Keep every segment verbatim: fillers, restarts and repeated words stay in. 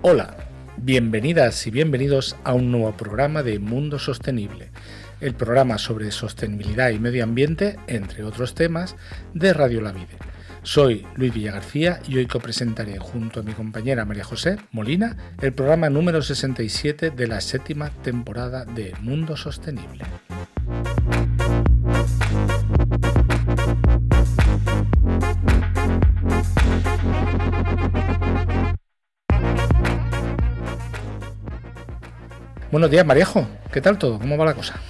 Hola, bienvenidas y bienvenidos a un nuevo programa de Mundo Sostenible, el programa sobre sostenibilidad y medio ambiente, entre otros temas, de Radio La Vide. Soy Luis Villagarcía y hoy copresentaré junto a mi compañera María José Molina el programa número sesenta y siete de la séptima temporada de Mundo Sostenible. Buenos días, Maríajo. ¿Qué tal todo? ¿Cómo va la cosa?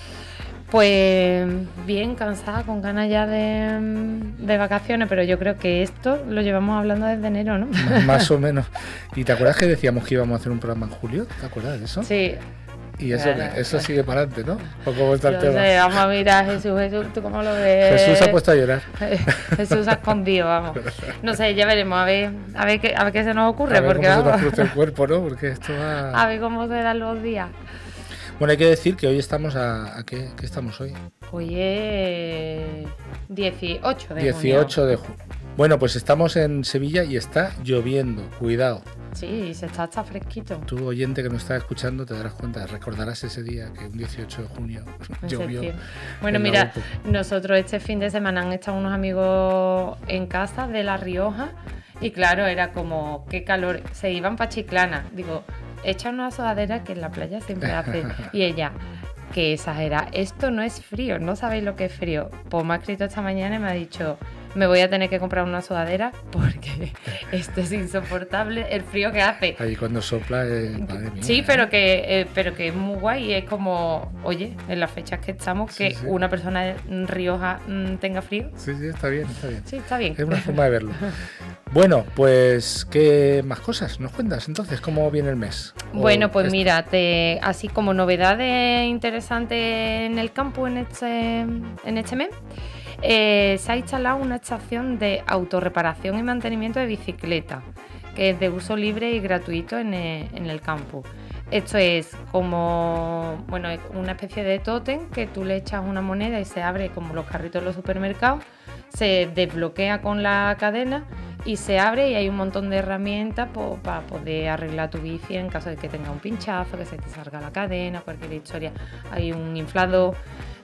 Pues bien, cansada, con ganas ya de, de vacaciones, pero yo creo que esto lo llevamos hablando desde enero, ¿no? Más o menos. ¿Y te acuerdas que decíamos que íbamos a hacer un programa en julio? ¿Te acuerdas de eso? Sí. Y eso, Claro, eso claro. sigue para adelante, ¿no? ¿O cómo está el Yo tema? sé, vamos a mirar a Jesús, Jesús, ¿tú cómo lo ves? Jesús se ha puesto a llorar. Jesús ha escondido, vamos. No sé, ya veremos, a ver, a ver qué, a ver qué se nos ocurre, A ver porque cómo se vamos, nos cruza el cuerpo, ¿no? Porque esto va... a ver cómo se dan los días. Bueno, hay que decir que hoy estamos a... ¿A qué, qué estamos hoy? Hoy es dieciocho de junio. dieciocho de junio. Bueno, pues estamos en Sevilla y está lloviendo. Cuidado. Sí, se está hasta fresquito. Tú, oyente que nos está escuchando, te darás cuenta, recordarás ese día que un dieciocho de junio En llovió. septiembre. Bueno, en la mira, U P U. nosotros este fin de semana han estado unos amigos en casa de La Rioja y claro, era como, qué calor, se iban para Chiclana. Digo, echa una sudadera que en la playa siempre hace. Y ella, que exagera, esto no es frío, no sabéis lo que es frío. Pues me ha escrito esta mañana y me ha dicho, me voy a tener que comprar una sudadera porque esto es insoportable, el frío que hace. Ahí cuando sopla, eh, madre mía. Sí, ¿eh? pero que, eh, pero que es muy guay y es como, oye, en las fechas que estamos, Sí, que sí. una persona de Rioja mm, tenga frío. Sí, sí, está bien, está bien. Sí, está bien. Es una forma de verlo. Bueno, pues, ¿qué más cosas nos cuentas entonces? ¿Cómo viene el mes? O Bueno, pues esto. mira, te, así como novedades interesantes en el campo en este, en este mes, eh, se ha instalado una estación de autorreparación y mantenimiento de bicicletas, que es de uso libre y gratuito en el, en el campo. Esto es como, bueno, es una especie de tótem que tú le echas una moneda y se abre como los carritos de los supermercados, se desbloquea con la cadena y se abre y hay un montón de herramientas pues, para poder arreglar tu bici en caso de que tenga un pinchazo, que se te salga la cadena, cualquier historia. Hay un inflador.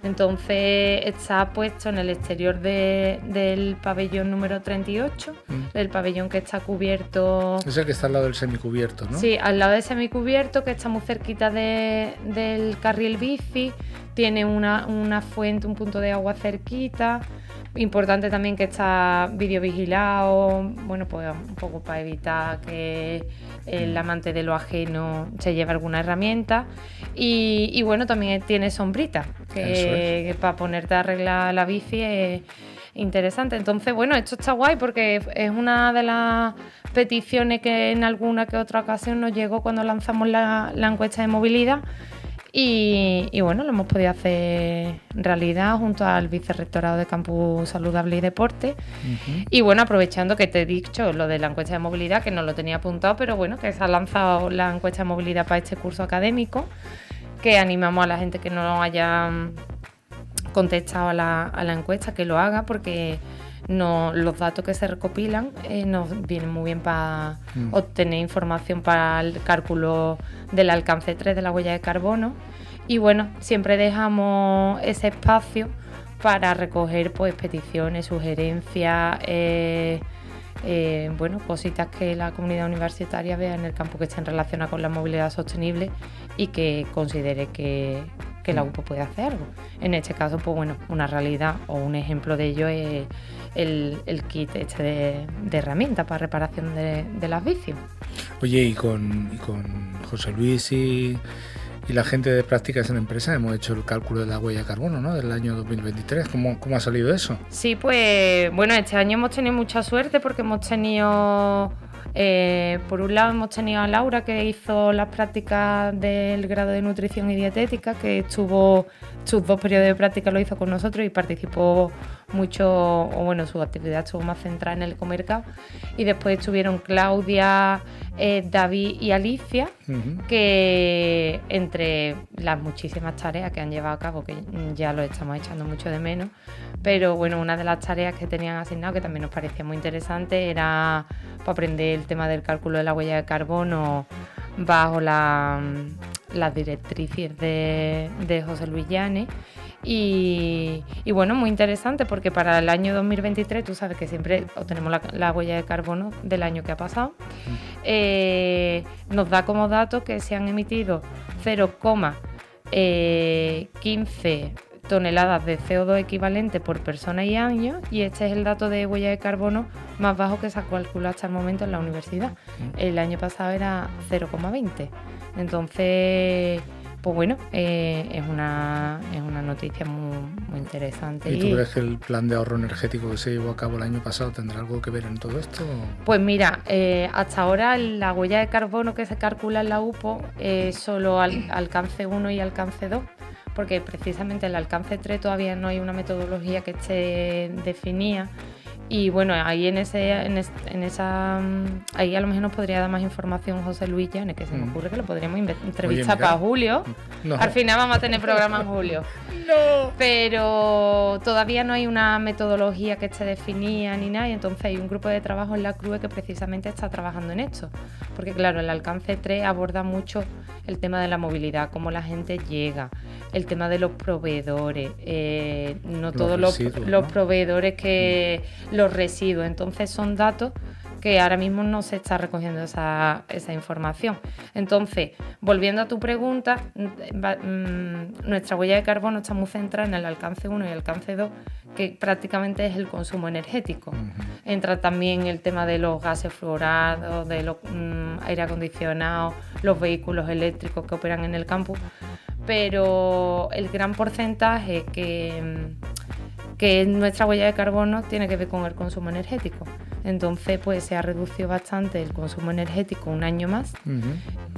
Entonces está puesto en el exterior de, del pabellón número treinta y ocho, Mm. el pabellón que está cubierto. Es el que está al lado del semicubierto, ¿no? Sí, al lado del semicubierto, que está muy cerquita de, del carril bici, tiene una, una fuente, un punto de agua cerquita. Importante también que está videovigilado, bueno, pues un poco para evitar que el amante de lo ajeno se lleve alguna herramienta. Y, y bueno, también tiene sombrita, que, que para ponerte a arreglar la bici es interesante. Entonces, bueno, esto está guay porque es una de las peticiones que en alguna que otra ocasión nos llegó cuando lanzamos la, la encuesta de movilidad. Y, y bueno, lo hemos podido hacer realidad junto al Vicerrectorado de Campus Saludable y Deporte. Uh-huh. Y bueno, aprovechando que te he dicho lo de la encuesta de movilidad, que no lo tenía apuntado, pero bueno, que se ha lanzado la encuesta de movilidad para este curso académico, que animamos a la gente que no haya contestado a la, a la encuesta, que lo haga, porque no, los datos que se recopilan eh, nos vienen muy bien para mm. obtener información para el cálculo del alcance tres de la huella de carbono. Y bueno, siempre dejamos ese espacio para recoger pues peticiones, sugerencias, eh, eh, bueno, cositas que la comunidad universitaria vea en el campo que estén relacionadas con la movilidad sostenible y que considere que, que la U P O puede hacer algo. En este caso, pues bueno, una realidad o un ejemplo de ello es el, el kit este de, de herramientas para reparación de, de las bicis. Oye, y con, y con José Luis y, y la gente de prácticas en empresa hemos hecho el cálculo de la huella de carbono, ¿no? Del año dos mil veintitrés. ¿Cómo, cómo ha salido eso? Sí, pues bueno, este año hemos tenido mucha suerte porque hemos tenido... Eh, por un lado hemos tenido a Laura, que hizo las prácticas del grado de nutrición y dietética, que estuvo sus dos periodos de práctica lo hizo con nosotros y participó mucho, o bueno, su actividad estuvo más centrada en el ecomercado. Y después estuvieron Claudia, eh, David y Alicia, uh-huh. que entre las muchísimas tareas que han llevado a cabo, que ya lo estamos echando mucho de menos, pero bueno, una de las tareas que tenían asignado, que también nos parecía muy interesante, era para aprender el tema del cálculo de la huella de carbono bajo la, las directrices de, de José Luis Llanes. Y, y bueno, muy interesante porque para el año dos mil veintitrés tú sabes que siempre obtenemos la, la huella de carbono del año que ha pasado. Eh, nos da como dato que se han emitido cero coma quince toneladas de C O dos equivalente por persona y año, y este es el dato de huella de carbono más bajo que se ha calculado hasta el momento en la universidad. El año pasado era cero coma veinte. Entonces, pues bueno, eh, es una es una noticia muy, muy interesante. ¿Y tú crees que el plan de ahorro energético que se llevó a cabo el año pasado tendrá algo que ver en todo esto? Pues mira, eh, hasta ahora la huella de carbono que se calcula en la U P O es eh, solo al, alcance uno y alcance dos, porque precisamente el alcance tres todavía no hay una metodología que esté definida. Y bueno, ahí en ese en, es, en esa ahí a lo mejor nos podría dar más información José Luis Llanes, que se me ocurre que lo podríamos entrevistar. Oye, para julio. No. Al final vamos a tener programa en julio. No. Pero todavía no hay una metodología que esté definida ni nada, y entonces hay un grupo de trabajo en la C R U E que precisamente está trabajando en esto. Porque claro, el alcance tres aborda mucho el tema de la movilidad, cómo la gente llega, el tema de los proveedores, eh, no los todos residuos, los, ¿no? los proveedores que... Mm. los residuos. Entonces son datos que ahora mismo no se está recogiendo esa, esa información. Entonces, volviendo a tu pregunta, nuestra huella de carbono está muy centrada en el alcance uno y el alcance dos, que prácticamente es el consumo energético. Uh-huh. Entra también el tema de los gases fluorados, de los um, aire acondicionados, los vehículos eléctricos que operan en el campus, pero el gran porcentaje que... que nuestra huella de carbono tiene que ver con el consumo energético. Entonces, pues se ha reducido bastante el consumo energético un año más. Uh-huh.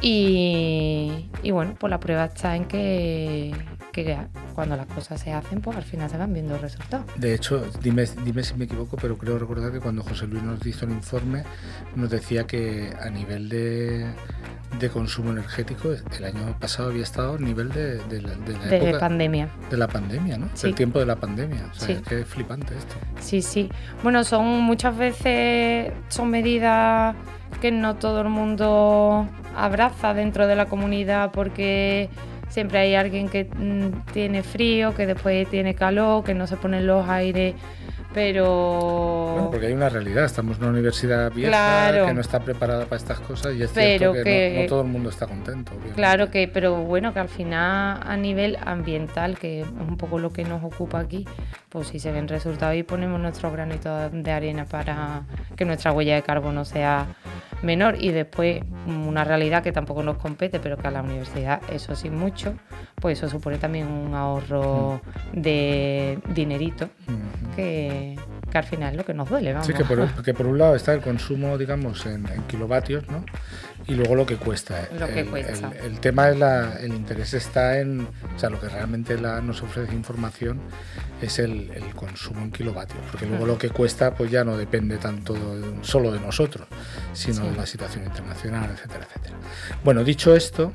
y, y bueno, pues la prueba está en que, que cuando las cosas se hacen, pues al final se van viendo resultados. De hecho, dime, dime si me equivoco, pero creo recordar que cuando José Luis nos hizo el informe, nos decía que a nivel de... de consumo energético, el año pasado había estado a nivel de, de, la, de la de época pandemia. De la pandemia, ¿no? Sí. Del tiempo de la pandemia. O sea, sí. es que es flipante esto. Sí, sí. Bueno, son muchas veces son medidas que no todo el mundo abraza dentro de la comunidad, porque siempre hay alguien que mm, tiene frío, que después tiene calor, que no se ponen los aires. Pero... Bueno, porque hay una realidad, estamos en una universidad vieja, claro, que no está preparada para estas cosas, y es pero cierto que, que no, no todo el mundo está contento. Obviamente. Claro que, pero bueno, que al final a nivel ambiental, que es un poco lo que nos ocupa aquí, pues si se ven resultados y ponemos nuestro granito de arena para que nuestra huella de carbono sea menor. Y después una realidad que tampoco nos compete, pero que a la universidad eso sí mucho, pues eso supone también un ahorro mm. de dinerito mm. que, que al final es lo que nos duele, vamos. Sí, que por, que por un lado está el consumo, digamos, en, en kilovatios, ¿no? Y luego lo que cuesta. Lo que el, cuesta. El, el tema es la, el interés está en, o sea, lo que realmente la, nos ofrece información es el, el consumo en kilovatios, porque luego lo que cuesta pues ya no depende tanto de, solo de nosotros, sino sí. de la situación internacional, etcétera, etcétera. Bueno, dicho esto,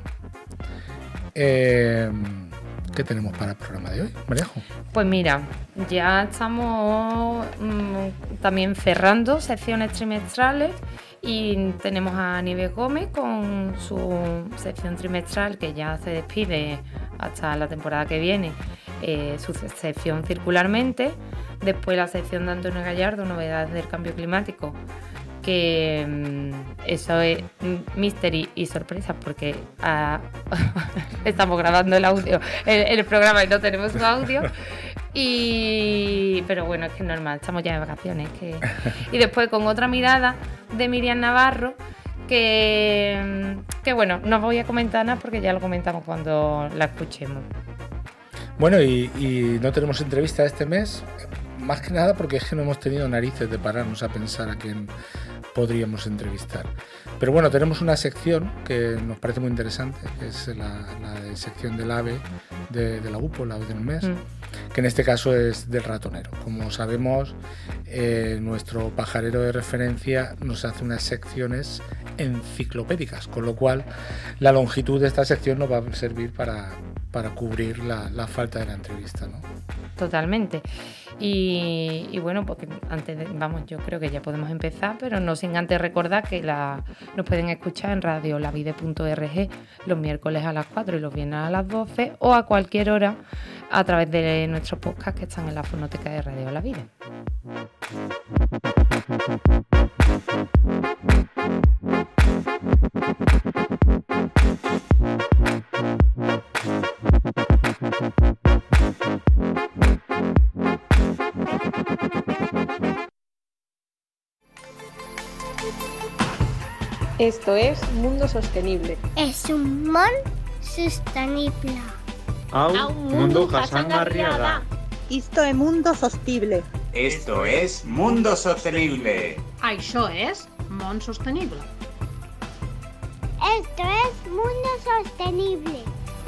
eh, ¿qué tenemos para el programa de hoy, Mariajo? Pues mira, ya estamos mmm, también cerrando secciones trimestrales y tenemos a Nieves Gómez con su sección trimestral, que ya se despide hasta la temporada que viene, eh, su sección Circularmente. Después la sección de Antonio Gallardo, Novedades del Cambio Climático, que mmm, eso es mystery y sorpresa, porque uh, estamos grabando el audio, el, el programa, y no tenemos su audio. Y pero bueno, es que es normal, estamos ya de vacaciones. Que... Y después con otra mirada de Miriam Navarro, que, que bueno, no os voy a comentar nada porque ya lo comentamos cuando la escuchemos. Bueno, y, y no tenemos entrevista este mes, más que nada porque es que no hemos tenido narices de pararnos a pensar a quién podríamos entrevistar. Pero bueno, tenemos una sección que nos parece muy interesante, que es la, la de sección del AVE de, de la U P O, la AVE del mes, mm. que en este caso es del ratonero. Como sabemos, eh, nuestro pajarero de referencia nos hace unas secciones enciclopédicas, con lo cual la longitud de esta sección nos va a servir para, para cubrir la, la falta de la entrevista, ¿no? Totalmente. Y, y bueno, porque antes de, vamos, yo creo que ya podemos empezar, pero no sin antes recordar que la, nos pueden escuchar en radio lavide punto org los miércoles a las cuatro y los viernes a las doce, o a cualquier hora a través de nuestros podcasts que están en la fonoteca de Radio La Vide. Esto es Mundo Sostenible. Es un mundo sostenible. Au, Mundo Jasangarriaga. Esto es Mundo Sostenible. Esto es Mundo Sostenible. Això és Món Sostenible. Esto es Mundo Sostenible.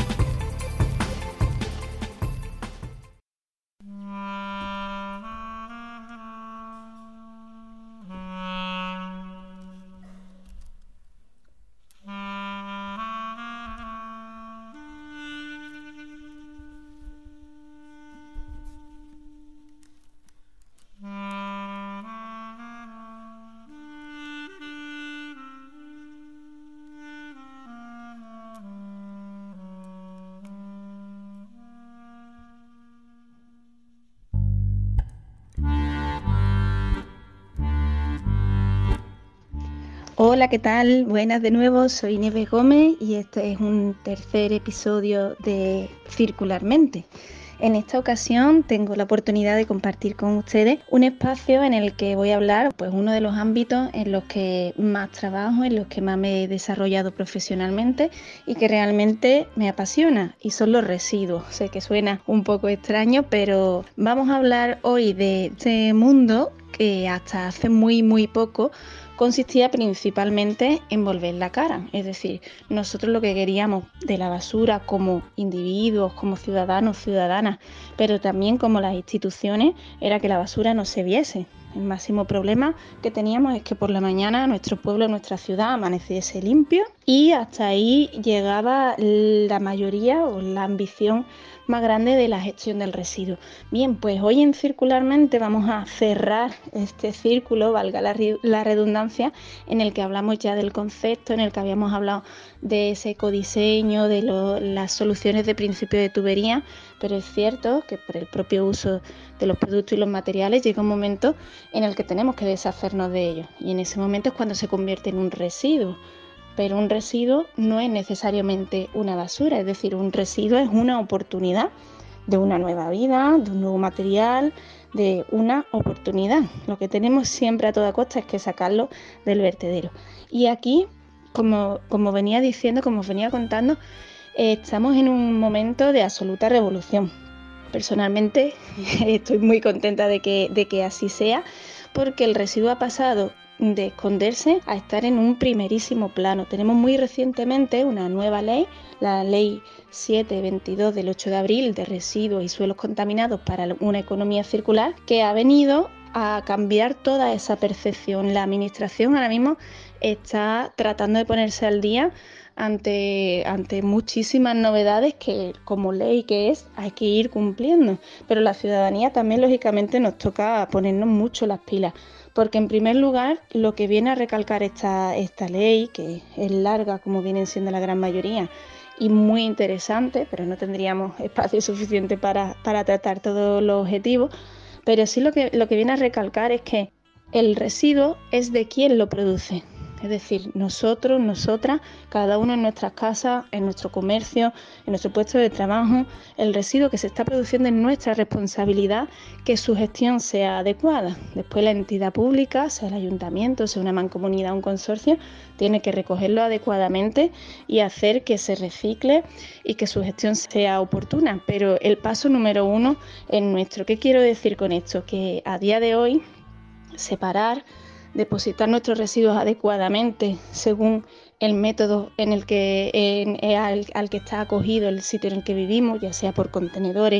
Hola, ¿qué tal? Buenas de nuevo, soy Nieves Gómez y este es un tercer episodio de Circularmente. En esta ocasión tengo la oportunidad de compartir con ustedes un espacio en el que voy a hablar, pues uno de los ámbitos en los que más trabajo, en los que más me he desarrollado profesionalmente y que realmente me apasiona, y son los residuos. Sé que suena un poco extraño, pero vamos a hablar hoy de este mundo que hasta hace muy muy poco consistía principalmente en volver la cara. Es decir, nosotros lo que queríamos de la basura como individuos, como ciudadanos, ciudadanas, pero también como las instituciones, era que la basura no se viese. El máximo problema que teníamos es que por la mañana nuestro pueblo, nuestra ciudad amaneciese limpio, y hasta ahí llegaba la mayoría o la ambición más grande de la gestión del residuo. Bien, pues hoy en Circularmente vamos a cerrar este círculo, valga la, la redundancia, en el que hablamos ya del concepto, en el que habíamos hablado de ese ecodiseño, de lo, las soluciones de principio de tubería, pero es cierto que por el propio uso de los productos y los materiales llega un momento en el que tenemos que deshacernos de ellos, y en ese momento es cuando se convierte en un residuo. Pero un residuo no es necesariamente una basura, es decir, un residuo es una oportunidad de una nueva vida, de un nuevo material, de una oportunidad. Lo que tenemos siempre a toda costa es que sacarlo del vertedero. Y aquí, como, como venía diciendo, como os venía contando, eh, estamos en un momento de absoluta revolución. Personalmente estoy muy contenta de que, de que así sea, porque el residuo ha pasado de esconderse a estar en un primerísimo plano. Tenemos muy recientemente una nueva ley, la ley siete veintidós del ocho de abril de residuos y suelos contaminados para una economía circular, que ha venido a cambiar toda esa percepción. La administración ahora mismo está tratando de ponerse al día ante, ante muchísimas novedades que, como ley que es, hay que ir cumpliendo. Pero la ciudadanía también, lógicamente, nos toca ponernos mucho las pilas. Porque en primer lugar, lo que viene a recalcar esta, esta ley, que es larga como vienen siendo la gran mayoría, y muy interesante, pero no tendríamos espacio suficiente para, para tratar todos los objetivos, pero sí lo que, lo que viene a recalcar es que el residuo es de quien lo produce. Es decir, nosotros, nosotras, cada uno en nuestras casas, en nuestro comercio, en nuestro puesto de trabajo, el residuo que se está produciendo es nuestra responsabilidad que su gestión sea adecuada. Después la entidad pública, sea el ayuntamiento, sea una mancomunidad, un consorcio, tiene que recogerlo adecuadamente y hacer que se recicle y que su gestión sea oportuna. Pero el paso número uno es nuestro. ¿Qué quiero decir con esto? Que a día de hoy, separar, depositar nuestros residuos adecuadamente según el método en el que en, al, al que está acogido el sitio en el que vivimos, ya sea por contenedores,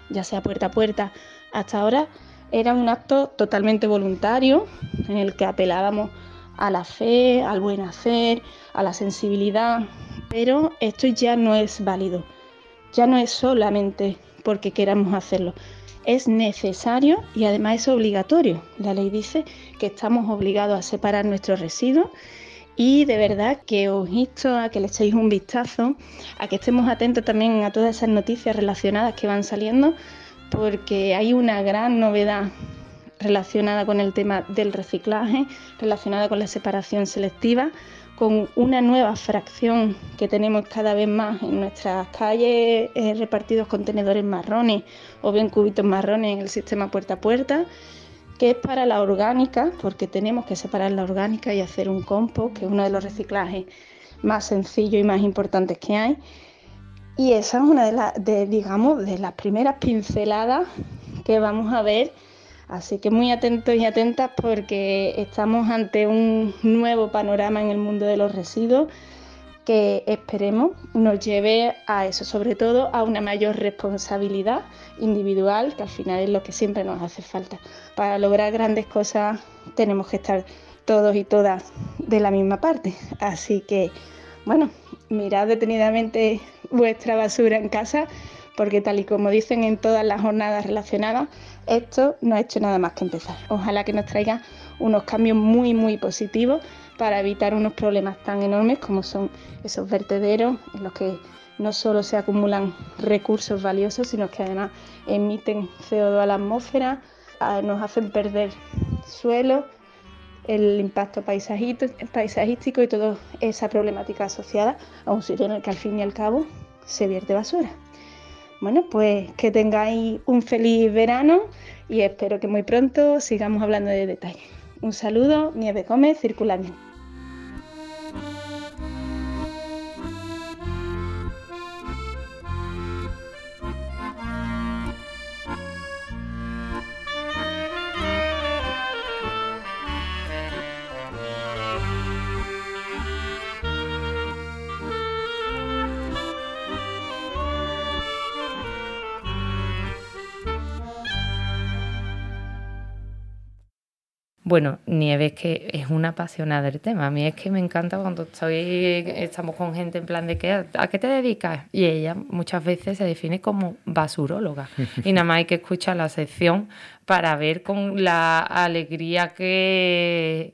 ya sea puerta a puerta. Hasta ahora era un acto totalmente voluntario en el que apelábamos a la fe, al buen hacer, a la sensibilidad, pero esto ya no es válido, ya no es solamente porque queramos hacerlo, es necesario y además es obligatorio. La ley dice que estamos obligados a separar nuestros residuos y de verdad que os insto a que le echéis un vistazo, a que estemos atentos también a todas esas noticias relacionadas que van saliendo, porque hay una gran novedad relacionada con el tema del reciclaje, relacionada con la separación selectiva, con una nueva fracción que tenemos cada vez más en nuestras calles, eh, repartidos contenedores marrones o bien cubitos marrones en el sistema puerta a puerta, que es para la orgánica, porque tenemos que separar la orgánica y hacer un compost, que es uno de los reciclajes más sencillos y más importantes que hay. Y esa es una de las, de, digamos, de las primeras pinceladas que vamos a ver. Así que muy atentos y atentas porque estamos ante un nuevo panorama en el mundo de los residuos que esperemos nos lleve a eso, sobre todo a una mayor responsabilidad individual, que al final es lo que siempre nos hace falta. Para lograr grandes cosas tenemos que estar todos y todas de la misma parte. Así que, bueno, mirad detenidamente vuestra basura en casa, porque tal y como dicen en todas las jornadas relacionadas, esto no ha hecho nada más que empezar. Ojalá que nos traiga unos cambios muy, muy positivos para evitar unos problemas tan enormes como son esos vertederos en los que no solo se acumulan recursos valiosos, sino que además emiten C O dos a la atmósfera, nos hacen perder suelo, el impacto paisajístico y toda esa problemática asociada a un sitio en el que al fin y al cabo se vierte basura. Bueno, pues que tengáis un feliz verano y espero que muy pronto sigamos hablando de detalles. Un saludo, Nieves Gómez, Circularmente. Bueno, Nieves que es una apasionada del tema. A mí es que me encanta cuando estoy, estamos con gente en plan de que ¿a qué te dedicas? Y ella muchas veces se define como basuróloga. Y nada más hay que escuchar la sección para ver con la alegría que,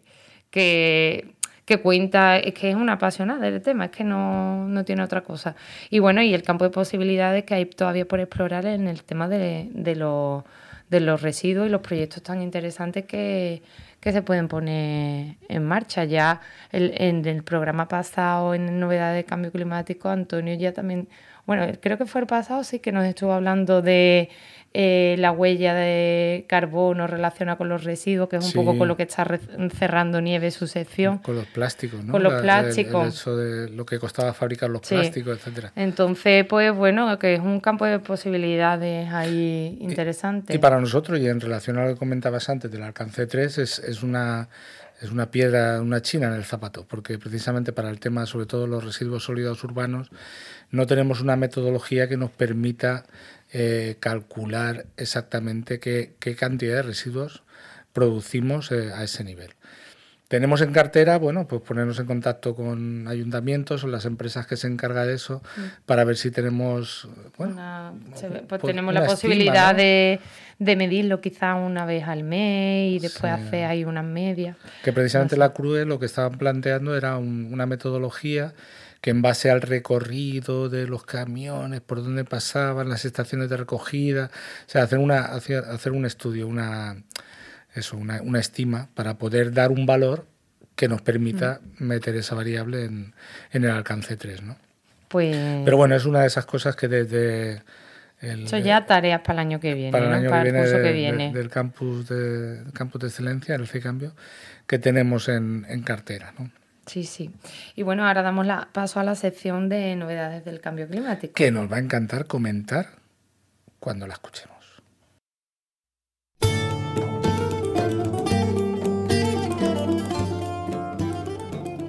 que, que cuenta. Es que es una apasionada del tema, es que no, no tiene otra cosa. Y bueno, y el campo de posibilidades que hay todavía por explorar en el tema de, de los... de los residuos y los proyectos tan interesantes que, que se pueden poner en marcha. Ya el, en el programa pasado, en Novedades de Cambio Climático, Antonio ya también, bueno, creo que fue el pasado, sí, que nos estuvo hablando de eh, la huella de carbono relacionada con los residuos, que es un sí. poco con lo que está re- cerrando Nieves su sección. Con los plásticos, ¿no? Con los la, plásticos. El, el hecho de lo que costaba fabricar los sí. plásticos, etcétera. Entonces, pues bueno, que es un campo de posibilidades ahí interesante. Y, y para nosotros, y en relación a lo que comentabas antes del alcance tres, es, es una... es una piedra, una china en el zapato, porque precisamente para el tema, sobre todo los residuos sólidos urbanos, no tenemos una metodología que nos permita eh, calcular exactamente qué, qué cantidad de residuos producimos eh, a ese nivel. Tenemos en cartera, bueno, pues ponernos en contacto con ayuntamientos o las empresas que se encargan de eso mm. para ver si tenemos, bueno, una, se, pues pues tenemos la posibilidad estima, ¿no? de, de medirlo quizá una vez al mes y después sí. hacer ahí unas medias. Que precisamente no sé. La C R U E lo que estaban planteando era un, una metodología que en base al recorrido de los camiones, por donde pasaban, las estaciones de recogida, o sea, hacer una hacer, hacer un estudio, una eso, una, una estima para poder dar un valor que nos permita mm. meter esa variable en, en el alcance tres, ¿no? Pues... Pero bueno, es una de esas cosas que desde... El, Eso ya tareas para el año que viene, para el, año ¿no? para que el viene curso de, que viene. De, del campus de, del campus de excelencia, el CICambio, que tenemos en, en cartera, ¿no? Sí, sí. Y bueno, ahora damos la, paso a la sección de novedades del cambio climático. Que nos va a encantar comentar cuando la escuchemos.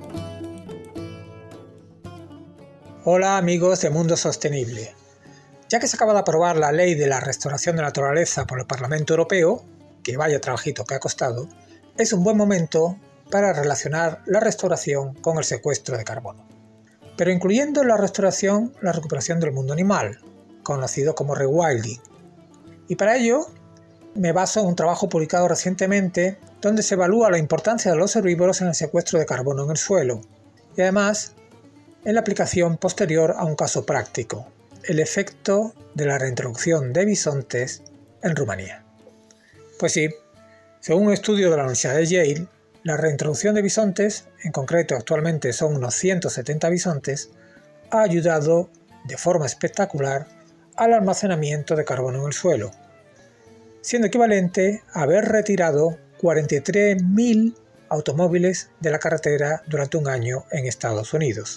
Hola amigos de Mundo Sostenible. Ya que se acaba de aprobar la ley de la restauración de la naturaleza por el Parlamento Europeo, que vaya trabajito que ha costado, es un buen momento para relacionar la restauración con el secuestro de carbono. Pero incluyendo en la restauración la recuperación del mundo animal, conocido como rewilding. Y para ello me baso en un trabajo publicado recientemente donde se evalúa la importancia de los herbívoros en el secuestro de carbono en el suelo y además en la aplicación posterior a un caso práctico, el efecto de la reintroducción de bisontes en Rumanía. Pues sí, según un estudio de la Universidad de Yale, la reintroducción de bisontes, en concreto actualmente son unos ciento setenta bisontes, ha ayudado de forma espectacular al almacenamiento de carbono en el suelo, siendo equivalente a haber retirado cuarenta y tres mil automóviles de la carretera durante un año en Estados Unidos.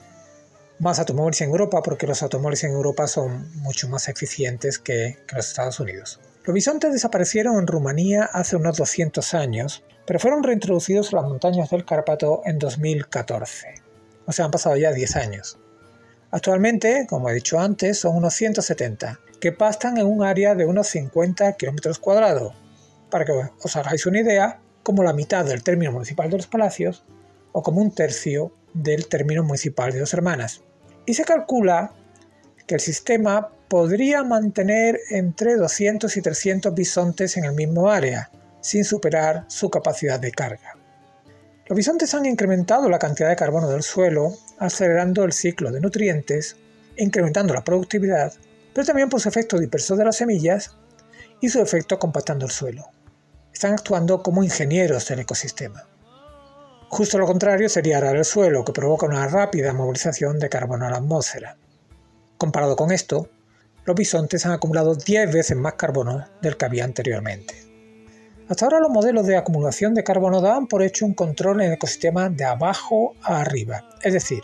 Más automóviles en Europa porque los automóviles en Europa son mucho más eficientes que, que los Estados Unidos. Los bisontes desaparecieron en Rumanía hace unos doscientos años, pero fueron reintroducidos en las montañas del Cárpato en dos mil catorce. O sea, han pasado ya diez años. Actualmente, como he dicho antes, son unos ciento setenta, que pastan en un área de unos cincuenta kilómetros cuadrados. Para que os hagáis una idea, como la mitad del término municipal de Los Palacios, o como un tercio del término municipal de Dos Hermanas. Y se calcula que el sistema podría mantener entre doscientos y trescientos bisontes en el mismo área, sin superar su capacidad de carga. Los bisontes han incrementado la cantidad de carbono del suelo, acelerando el ciclo de nutrientes, incrementando la productividad, pero también por su efecto dispersor de las semillas y su efecto compactando el suelo. Están actuando como ingenieros del ecosistema. Justo lo contrario sería arar el suelo, que provoca una rápida movilización de carbono a la atmósfera. Comparado con esto, los bisontes han acumulado diez veces más carbono del que había anteriormente. Hasta ahora los modelos de acumulación de carbono daban por hecho un control en el ecosistema de abajo a arriba, es decir,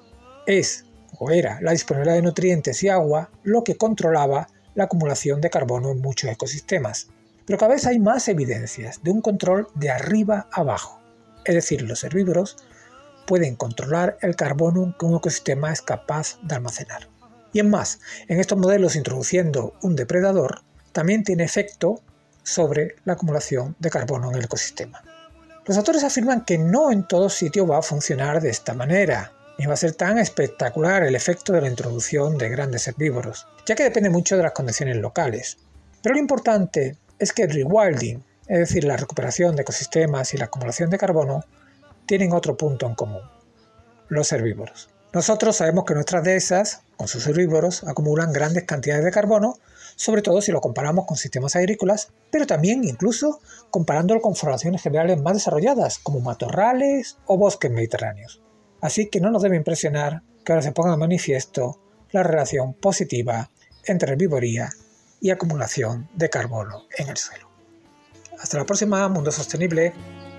es o era la disponibilidad de nutrientes y agua lo que controlaba la acumulación de carbono en muchos ecosistemas. Pero cada vez hay más evidencias de un control de arriba a abajo, es decir, los herbívoros pueden controlar el carbono que un ecosistema es capaz de almacenar. Y en más, en estos modelos introduciendo un depredador, también tiene efecto sobre la acumulación de carbono en el ecosistema. Los autores afirman que no en todo sitio va a funcionar de esta manera, ni va a ser tan espectacular el efecto de la introducción de grandes herbívoros, ya que depende mucho de las condiciones locales. Pero lo importante es que el rewilding, es decir, la recuperación de ecosistemas y la acumulación de carbono, tienen otro punto en común: los herbívoros. Nosotros sabemos que nuestras dehesas, con sus herbívoros, acumulan grandes cantidades de carbono, sobre todo si lo comparamos con sistemas agrícolas, pero también incluso comparándolo con formaciones generales más desarrolladas, como matorrales o bosques mediterráneos. Así que no nos debe impresionar que ahora se ponga de manifiesto la relación positiva entre herbivoría y acumulación de carbono en el suelo. Hasta la próxima, Mundo Sostenible.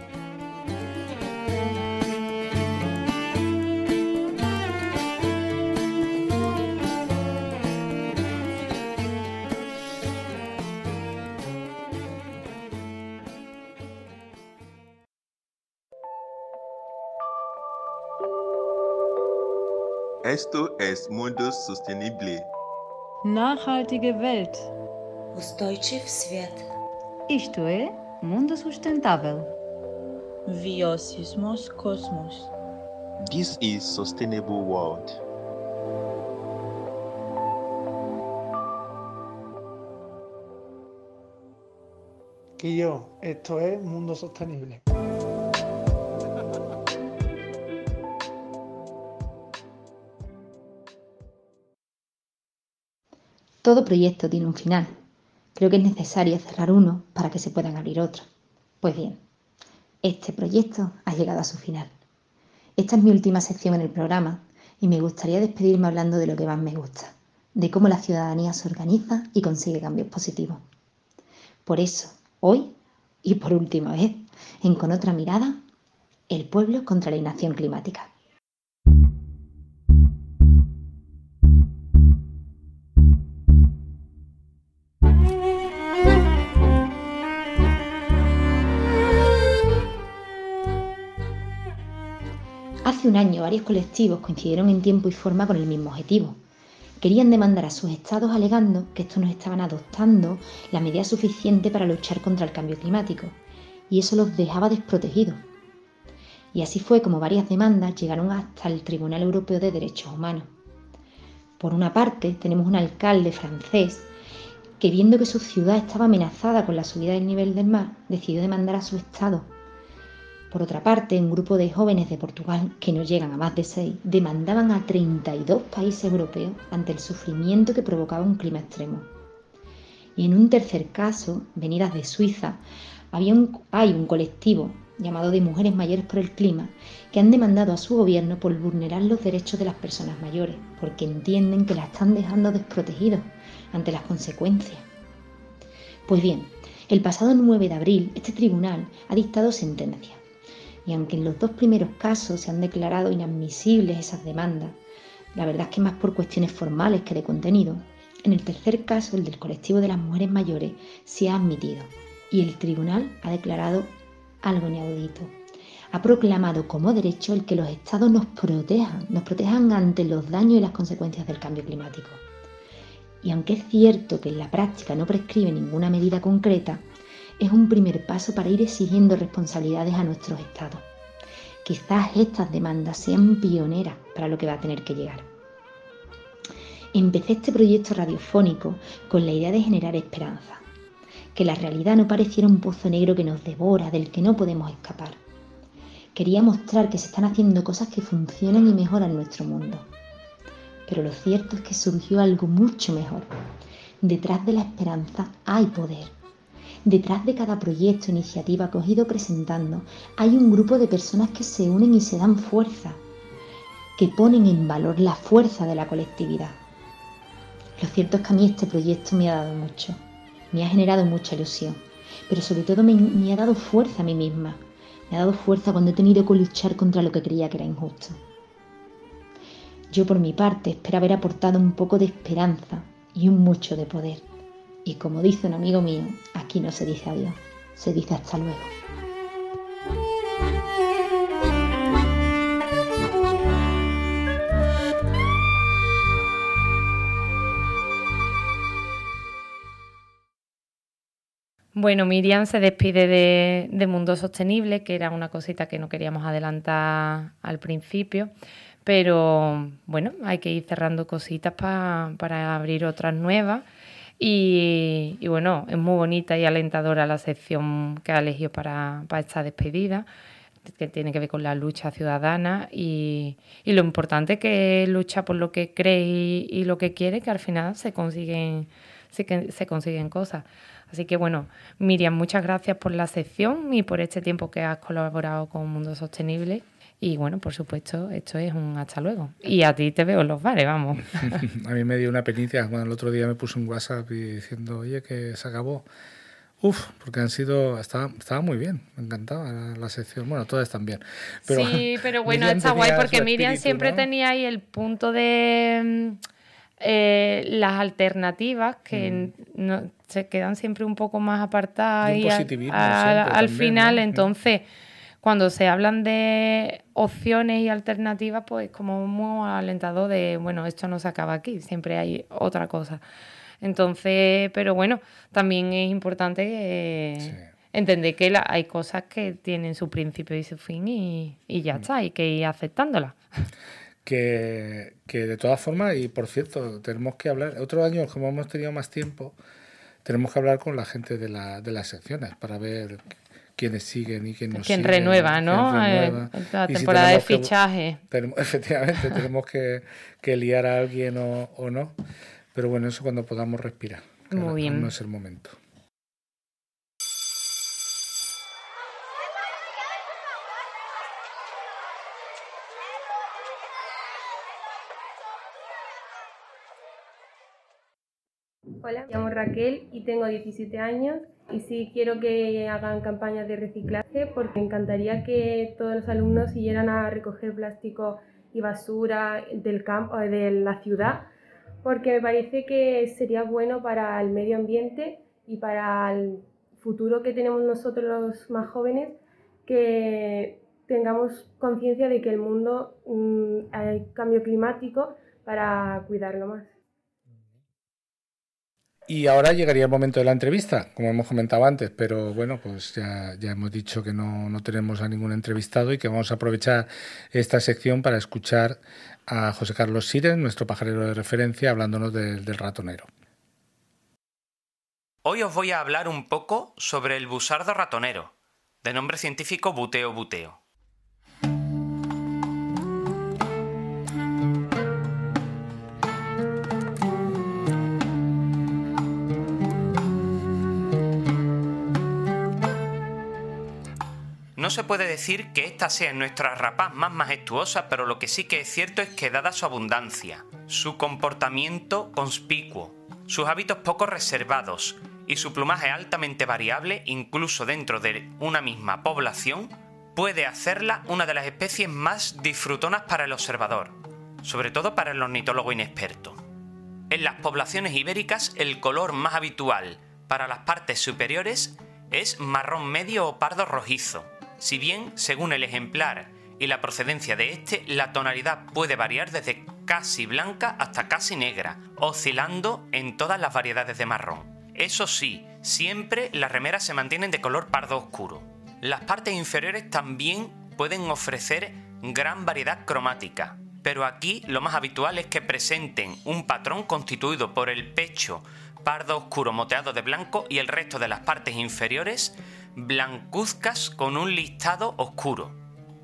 Esto es Mundo Sostenible. Nachhaltige Welt. Устойчив свет. Isto é Mundo Sustentável. Βιώσιμος κόσμος. This is Sustainable World. Quillo, esto es Mundo Sostenible. Todo proyecto tiene un final. Creo que es necesario cerrar uno para que se puedan abrir otros. Pues bien, este proyecto ha llegado a su final. Esta es mi última sección en el programa y me gustaría despedirme hablando de lo que más me gusta, de cómo la ciudadanía se organiza y consigue cambios positivos. Por eso, hoy, y por última vez, en Con otra mirada, el pueblo contra la inacción climática. Hace un año varios colectivos coincidieron en tiempo y forma con el mismo objetivo: Querían demandar a sus estados alegando que estos no estaban adoptando la medida suficiente para luchar contra el cambio climático, y eso los dejaba desprotegidos. Y así fue como varias demandas llegaron hasta el Tribunal Europeo de Derechos Humanos. Por una parte, tenemos un alcalde francés que, viendo que su ciudad estaba amenazada con la subida del nivel del mar, decidió demandar a su estado. Por otra parte, un grupo de jóvenes de Portugal, que no llegan a más de seis, demandaban a treinta y dos países europeos ante el sufrimiento que provocaba un clima extremo. Y en un tercer caso, venidas de Suiza, había un, hay un colectivo llamado de Mujeres Mayores por el Clima, que han demandado a su gobierno por vulnerar los derechos de las personas mayores, porque entienden que las están dejando desprotegidos ante las consecuencias. Pues bien, el pasado nueve de abril, este tribunal ha dictado sentencia, y aunque en los dos primeros casos se han declarado inadmisibles esas demandas, la verdad es que más por cuestiones formales que de contenido, en el tercer caso, el del colectivo de las mujeres mayores, se ha admitido, y el tribunal ha declarado algo inaudito. Ha proclamado como derecho el que los estados nos protejan, nos protejan ante los daños y las consecuencias del cambio climático. Y aunque es cierto que en la práctica no prescribe ninguna medida concreta, es un primer paso para ir exigiendo responsabilidades a nuestros estados. Quizás estas demandas sean pioneras para lo que va a tener que llegar. Empecé este proyecto radiofónico con la idea de generar esperanza, que la realidad no pareciera un pozo negro que nos devora, del que no podemos escapar. Quería mostrar que se están haciendo cosas que funcionan y mejoran nuestro mundo. Pero lo cierto es que surgió algo mucho mejor. Detrás de la esperanza hay poder. Detrás de cada proyecto o iniciativa que os he ido presentando, hay un grupo de personas que se unen y se dan fuerza, que ponen en valor la fuerza de la colectividad. Lo cierto es que a mí este proyecto me ha dado mucho. Me ha generado mucha ilusión, pero sobre todo me, me ha dado fuerza a mí misma. Me ha dado fuerza cuando he tenido que luchar contra lo que creía que era injusto. Yo por mi parte espero haber aportado un poco de esperanza y un mucho de poder. Y como dice un amigo mío, aquí no se dice adiós, se dice hasta luego. Bueno, Miriam se despide de, de Mundo Sostenible, que era una cosita que no queríamos adelantar al principio, pero bueno, hay que ir cerrando cositas pa, para abrir otras nuevas y, y bueno, es muy bonita y alentadora la sección que ha elegido para, para esta despedida, que tiene que ver con la lucha ciudadana y, y lo importante que es luchar por lo que cree y, y lo que quiere, que al final se consiguen, se, se consiguen cosas. Así que bueno, Miriam, muchas gracias por la sección y por este tiempo que has colaborado con Mundo Sostenible. Y bueno, por supuesto, esto es un hasta luego. Y a ti te veo en los bares, vamos. A mí me dio una penicia cuando el otro día me puse un WhatsApp y diciendo, oye, que se acabó. Uf, porque han sido, estaba, estaba muy bien, me encantaba la, la sección. Bueno, todas están bien. Pero, sí, pero bueno, está guay porque Miriam espíritu, siempre ¿no? tenía ahí el punto de eh, las alternativas que mm. no, se quedan siempre un poco más apartadas y, y al, al, al también, final, ¿no? Entonces, cuando se hablan de opciones y alternativas, pues como muy alentador de, bueno, esto no se acaba aquí, siempre hay otra cosa. Entonces, pero bueno, también es importante que, sí. entender que la, hay cosas que tienen su principio y su fin y, y ya mm. está, hay que ir aceptándolas. Que, que de todas formas, y por cierto, tenemos que hablar, otro año, como hemos tenido más tiempo, tenemos que hablar con la gente de, la, de las secciones para ver quiénes siguen y quién no ¿Quién siguen. renueva, ¿no? ¿Quién renueva? Eh, la temporada si de fichaje. Que, tenemos, efectivamente, tenemos que, que liar a alguien o, o no. Pero bueno, eso cuando podamos respirar. Muy ahora, bien. No es el momento. Hola, me llamo Raquel y tengo diecisiete años y sí quiero que hagan campañas de reciclaje porque me encantaría que todos los alumnos siguieran a recoger plástico y basura del campo, de la ciudad, porque me parece que sería bueno para el medio ambiente y para el futuro que tenemos nosotros los más jóvenes, que tengamos conciencia de que el mundo mmm, hay cambio climático para cuidarlo más. Y ahora llegaría el momento de la entrevista, como hemos comentado antes, pero bueno, pues ya, ya hemos dicho que no, no tenemos a ningún entrevistado y que vamos a aprovechar esta sección para escuchar a José Carlos Sires, nuestro pajarero de referencia, hablándonos de, del ratonero. Hoy os voy a hablar un poco sobre el busardo ratonero, de nombre científico buteo buteo. No se puede decir que esta sea nuestra rapaz más majestuosa, pero lo que sí que es cierto es que dada su abundancia, su comportamiento conspicuo, sus hábitos poco reservados y su plumaje altamente variable, incluso dentro de una misma población, puede hacerla una de las especies más disfrutonas para el observador, sobre todo para el ornitólogo inexperto. En las poblaciones ibéricas, el color más habitual para las partes superiores es marrón medio o pardo rojizo. Si bien, según el ejemplar y la procedencia de este, la tonalidad puede variar desde casi blanca hasta casi negra, oscilando en todas las variedades de marrón. Eso sí, siempre las remeras se mantienen de color pardo oscuro. Las partes inferiores también pueden ofrecer gran variedad cromática, pero aquí lo más habitual es que presenten un patrón constituido por el pecho pardo oscuro moteado de blanco y el resto de las partes inferiores blancuzcas con un listado oscuro.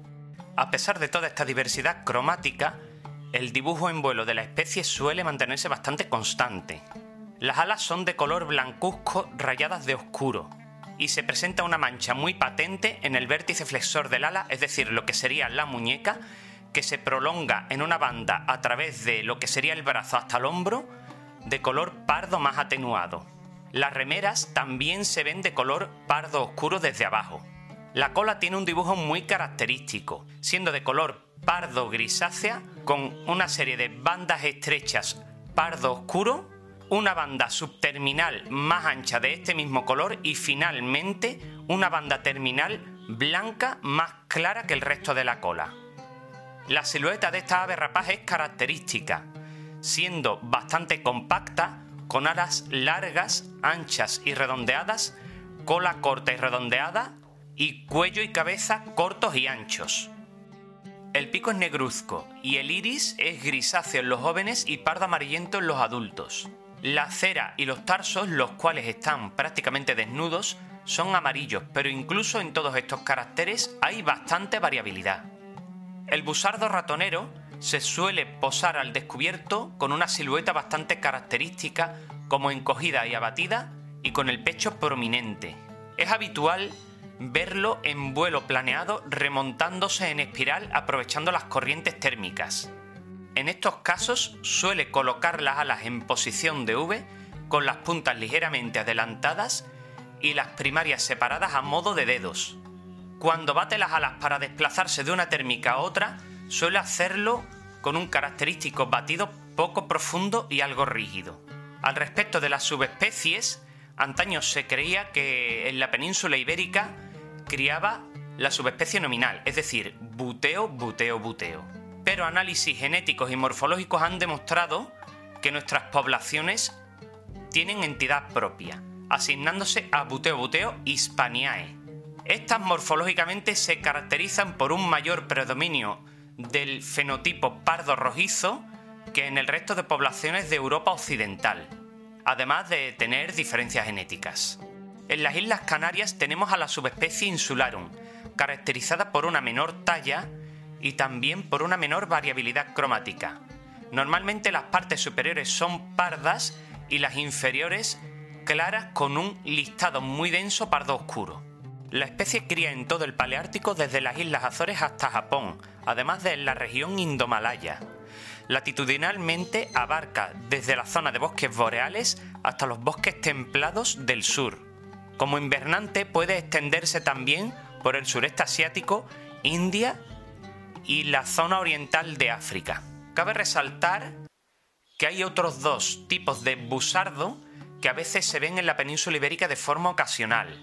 A pesar de toda esta diversidad cromática, el dibujo en vuelo de la especie suele mantenerse bastante constante. Las alas son de color blancuzco rayadas de oscuro y se presenta una mancha muy patente en el vértice flexor del ala, es decir, lo que sería la muñeca, que se prolonga en una banda a través de lo que sería el brazo hasta el hombro, de color pardo más atenuado. Las remeras también se ven de color pardo oscuro desde abajo. La cola tiene un dibujo muy característico, siendo de color pardo grisácea, con una serie de bandas estrechas pardo oscuro, una banda subterminal más ancha de este mismo color y finalmente una banda terminal blanca más clara que el resto de la cola. La silueta de esta ave rapaz es característica, siendo bastante compacta, con alas largas, anchas y redondeadas, cola corta y redondeada y cuello y cabeza cortos y anchos. El pico es negruzco y el iris es grisáceo en los jóvenes y pardo amarillento en los adultos. La cera y los tarsos, los cuales están prácticamente desnudos, son amarillos, pero incluso en todos estos caracteres hay bastante variabilidad. El busardo ratonero se suele posar al descubierto con una silueta bastante característica, como encogida y abatida y con el pecho prominente. Es habitual verlo en vuelo planeado remontándose en espiral aprovechando las corrientes térmicas. En estos casos suele colocar las alas en posición de V con las puntas ligeramente adelantadas y las primarias separadas a modo de dedos. Cuando bate las alas para desplazarse de una térmica a otra, suele hacerlo con un característico batido poco profundo y algo rígido. Al respecto de las subespecies, antaño se creía que en la península ibérica criaba la subespecie nominal, es decir, buteo, buteo, buteo. Pero análisis genéticos y morfológicos han demostrado que nuestras poblaciones tienen entidad propia, asignándose a buteo, buteo hispaniae. Estas morfológicamente se caracterizan por un mayor predominio del fenotipo pardo rojizo que en el resto de poblaciones de Europa occidental, además de tener diferencias genéticas. En las Islas Canarias tenemos a la subespecie insularum, caracterizada por una menor talla y también por una menor variabilidad cromática. Normalmente las partes superiores son pardas y las inferiores claras con un listado muy denso pardo oscuro. La especie cría en todo el paleártico desde las Islas Azores hasta Japón, además de la región indomalaya. Latitudinalmente abarca desde la zona de bosques boreales hasta los bosques templados del sur. Como invernante puede extenderse también por el sureste asiático, India y la zona oriental de África. Cabe resaltar que hay otros dos tipos de busardo que a veces se ven en la península ibérica de forma ocasional.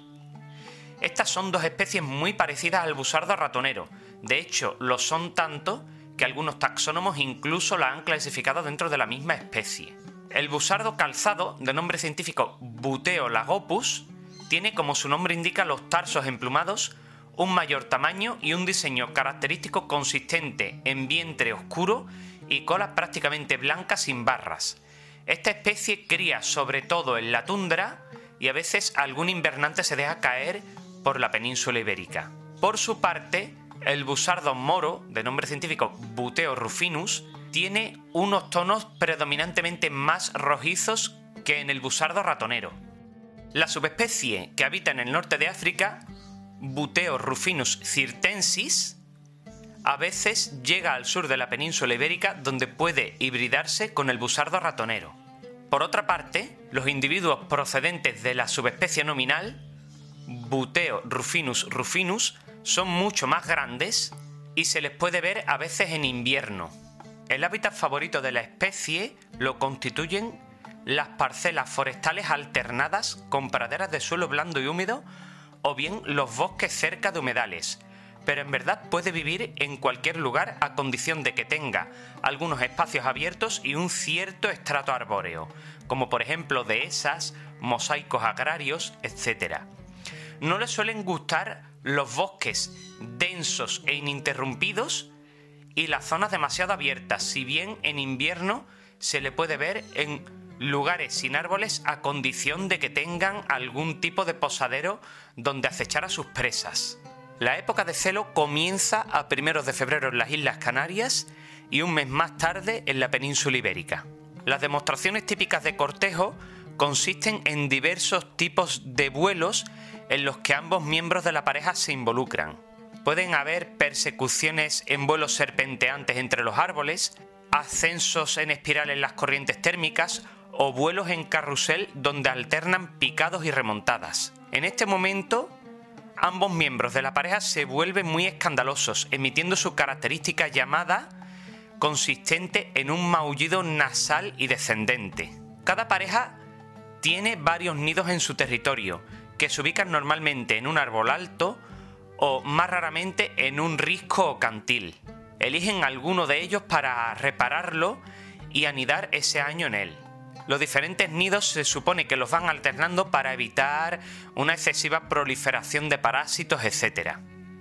Estas son dos especies muy parecidas al busardo ratonero. De hecho, lo son tanto que algunos taxónomos incluso la han clasificado dentro de la misma especie. El busardo calzado, de nombre científico Buteo lagopus, tiene, como su nombre indica, los tarsos emplumados, un mayor tamaño y un diseño característico consistente en vientre oscuro y cola prácticamente blanca sin barras. Esta especie cría sobre todo en la tundra y a veces algún invernante se deja caer por la península ibérica. Por su parte, el busardo moro, de nombre científico Buteo rufinus, tiene unos tonos predominantemente más rojizos que en el busardo ratonero. La subespecie que habita en el norte de África, Buteo rufinus cirtensis, a veces llega al sur de la península ibérica, donde puede hibridarse con el busardo ratonero. Por otra parte, los individuos procedentes de la subespecie nominal, Buteo rufinus rufinus, son mucho más grandes y se les puede ver a veces en invierno. El hábitat favorito de la especie lo constituyen las parcelas forestales alternadas con praderas de suelo blando y húmedo o bien los bosques cerca de humedales, pero en verdad puede vivir en cualquier lugar a condición de que tenga algunos espacios abiertos y un cierto estrato arbóreo, como por ejemplo dehesas, mosaicos agrarios, etcétera. No le suelen gustar los bosques densos e ininterrumpidos y las zonas demasiado abiertas, si bien en invierno se le puede ver en lugares sin árboles a condición de que tengan algún tipo de posadero donde acechar a sus presas. La época de celo comienza a primeros de febrero en las Islas Canarias y un mes más tarde en la península ibérica. Las demostraciones típicas de cortejo consisten en diversos tipos de vuelos en los que ambos miembros de la pareja se involucran. Pueden haber persecuciones en vuelos serpenteantes entre los árboles, ascensos en espiral en las corrientes térmicas o vuelos en carrusel donde alternan picados y remontadas. En este momento, ambos miembros de la pareja se vuelven muy escandalosos, emitiendo su característica llamada consistente en un maullido nasal y descendente. Cada pareja tiene varios nidos en su territorio, que se ubican normalmente en un árbol alto o más raramente en un risco o cantil. Eligen alguno de ellos para repararlo y anidar ese año en él. Los diferentes nidos se supone que los van alternando para evitar una excesiva proliferación de parásitos, etcétera.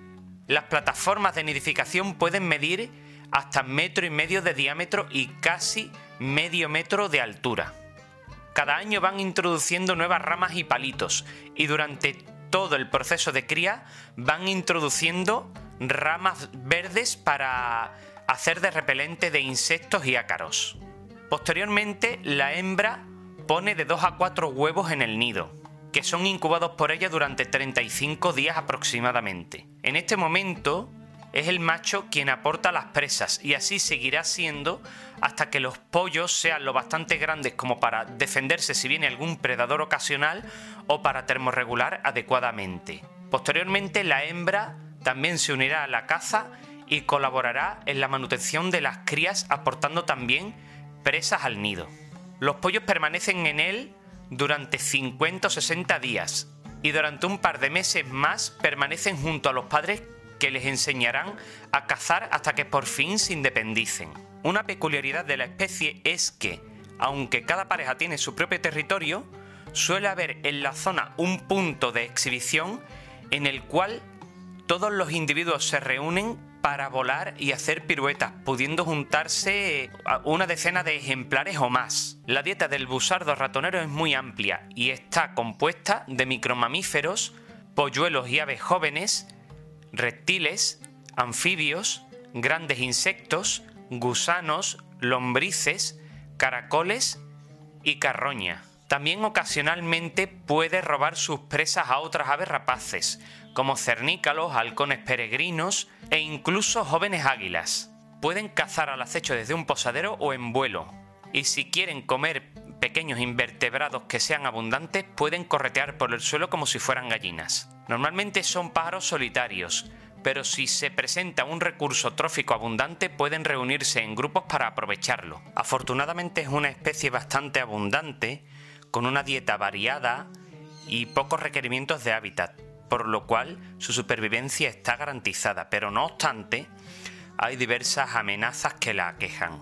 Las plataformas de nidificación pueden medir hasta metro y medio de diámetro y casi medio metro de altura. Cada año van introduciendo nuevas ramas y palitos y durante todo el proceso de cría van introduciendo ramas verdes para hacer de repelente de insectos y ácaros. Posteriormente, la hembra pone de dos a cuatro huevos en el nido, que son incubados por ella durante treinta y cinco días aproximadamente. En este momento es el macho quien aporta las presas y así seguirá siendo hasta que los pollos sean lo bastante grandes como para defenderse si viene algún predador ocasional o para termorregular adecuadamente. Posteriormente, la hembra también se unirá a la caza y colaborará en la manutención de las crías, aportando también presas al nido. Los pollos permanecen en él durante cincuenta o sesenta días y durante un par de meses más permanecen junto a los padres que les enseñarán a cazar hasta que por fin se independicen. Una peculiaridad de la especie es que, aunque cada pareja tiene su propio territorio, suele haber en la zona un punto de exhibición en el cual todos los individuos se reúnen para volar y hacer piruetas, pudiendo juntarse una decena de ejemplares o más. La dieta del busardo ratonero es muy amplia y está compuesta de micromamíferos, polluelos y aves jóvenes, reptiles, anfibios, grandes insectos, gusanos, lombrices, caracoles y carroña. También ocasionalmente puede robar sus presas a otras aves rapaces, como cernícalos, halcones peregrinos e incluso jóvenes águilas. Pueden cazar al acecho desde un posadero o en vuelo, y si quieren comer pequeños invertebrados que sean abundantes, pueden corretear por el suelo como si fueran gallinas. Normalmente son pájaros solitarios, pero si se presenta un recurso trófico abundante pueden reunirse en grupos para aprovecharlo. Afortunadamente es una especie bastante abundante, con una dieta variada y pocos requerimientos de hábitat, por lo cual su supervivencia está garantizada, pero no obstante hay diversas amenazas que la aquejan.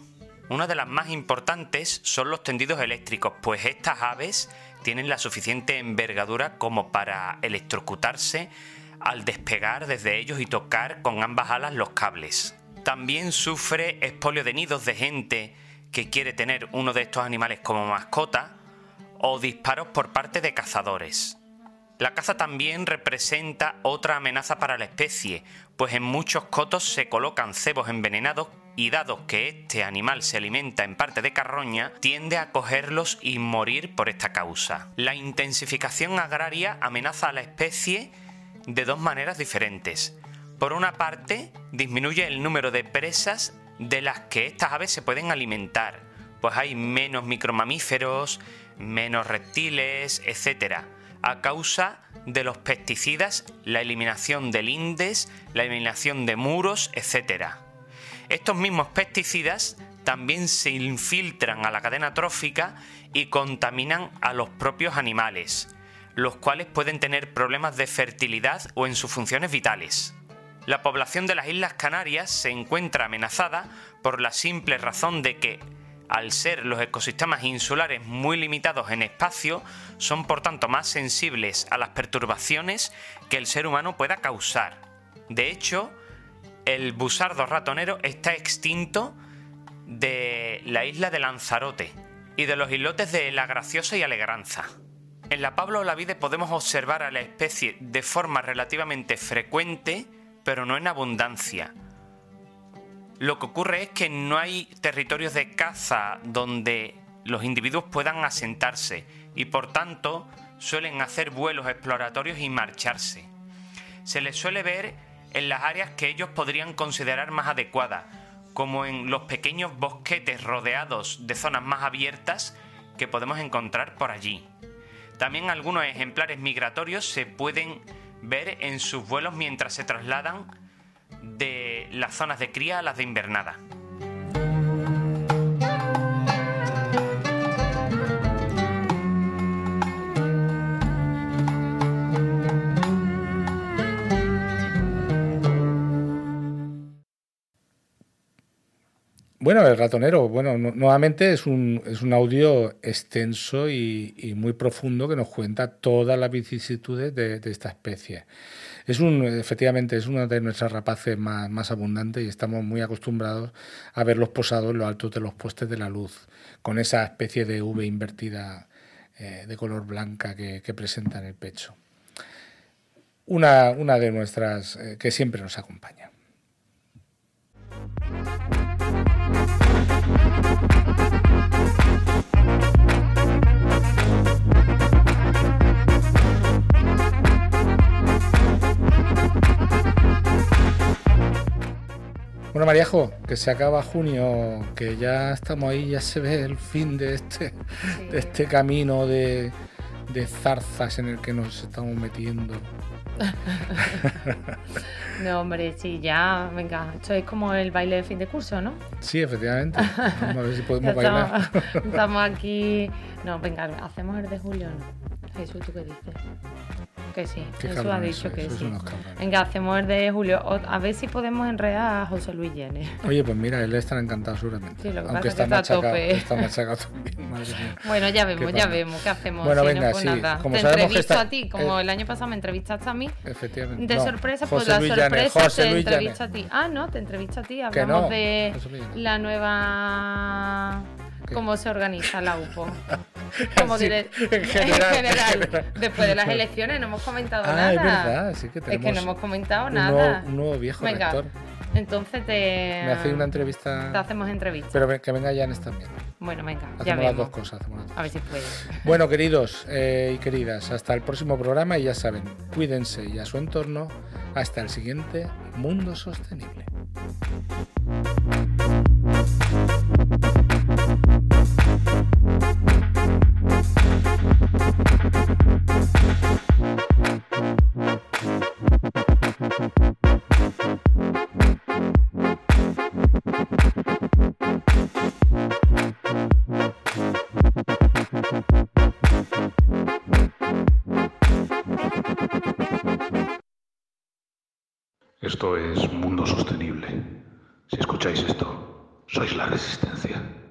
Una de las más importantes son los tendidos eléctricos, pues estas aves tienen la suficiente envergadura como para electrocutarse al despegar desde ellos y tocar con ambas alas los cables. También sufre expolio de nidos de gente que quiere tener uno de estos animales como mascota o disparos por parte de cazadores. La caza también representa otra amenaza para la especie, pues en muchos cotos se colocan cebos envenenados y dado que este animal se alimenta en parte de carroña, tiende a cogerlos y morir por esta causa. La intensificación agraria amenaza a la especie de dos maneras diferentes. Por una parte, disminuye el número de presas de las que estas aves se pueden alimentar, pues hay menos micromamíferos, menos reptiles, etcétera, a causa de los pesticidas, la eliminación de lindes, la eliminación de muros, etcétera. Estos mismos pesticidas también se infiltran a la cadena trófica y contaminan a los propios animales, los cuales pueden tener problemas de fertilidad o en sus funciones vitales. La población de las Islas Canarias se encuentra amenazada por la simple razón de que, al ser los ecosistemas insulares muy limitados en espacio, son por tanto más sensibles a las perturbaciones que el ser humano pueda causar. De hecho, el busardo ratonero está extinto de la isla de Lanzarote y de los islotes de La Graciosa y Alegranza. En la Pablo Olavide podemos observar a la especie de forma relativamente frecuente, pero no en abundancia. Lo que ocurre es que no hay territorios de caza donde los individuos puedan asentarse y por tanto suelen hacer vuelos exploratorios y marcharse. Se les suele ver en las áreas que ellos podrían considerar más adecuadas, como en los pequeños bosquetes rodeados de zonas más abiertas que podemos encontrar por allí. También algunos ejemplares migratorios se pueden ver en sus vuelos mientras se trasladan de las zonas de cría a las de invernada. Bueno, el ratonero, bueno, no, nuevamente es un, es un audio extenso y, y muy profundo que nos cuenta todas las vicisitudes de, de esta especie. Es un, efectivamente, es una de nuestras rapaces más, más abundantes y estamos muy acostumbrados a verlos posados en lo alto de los postes de la luz, con esa especie de V invertida eh, de color blanca que, que presenta en el pecho. Una, una de nuestras eh, que siempre nos acompaña. Bueno, Mariajo, que se acaba junio, que ya estamos ahí, ya se ve el fin de este, sí. de este camino de, de zarzas en el que nos estamos metiendo. No, hombre, sí, ya, venga, esto es como el baile de fin de curso, ¿no? Sí, efectivamente. Vamos a ver si podemos estamos, bailar. Estamos aquí. No, venga, hacemos el de julio, ¿no? Jesús, ¿tú qué dices? Que sí, Jesús ha dicho eso, que eso sí. Venga, hacemos el de julio. A ver si podemos enredar a José Luis Llenes. Oye, pues mira, él estará encantado seguramente. Sí, lo que aunque pasa está, es que está machacado, a tope. está machacado también, madre mía. Bueno, ya vemos, ya vemos qué hacemos. Bueno, si venga, no, pues sí. nada. Como te sabemos entrevisto que está, a ti, como eh, el año pasado me entrevistaste a mí. Efectivamente. De no, sorpresa, José pues la Luis sorpresa Llanes, José te Luis entrevisto Llanes. a ti. Ah, no, te entrevisto a ti. Que Hablamos no, de José Luis Llanes. la nueva... cómo se organiza la U P O. Como Sí, diré, en general, en general. en general. Después de las elecciones no hemos comentado Ah, nada. es verdad, sí que Es tenemos que no hemos comentado un nada. nuevo, un nuevo viejo Venga, rector. entonces te... Me hacéis una entrevista. Te hacemos entrevista. Pero ve- que venga Llanes también. Bueno, venga, Hacemos ya las vemos. dos cosas. Hacemos las dos A ver si puedes. Bueno, queridos eh, y queridas, hasta el próximo programa y ya saben, cuídense y a su entorno. Hasta el siguiente Mundo Sostenible. Esto es Mundo Sostenible. Si escucháis esto, Sois la resistencia.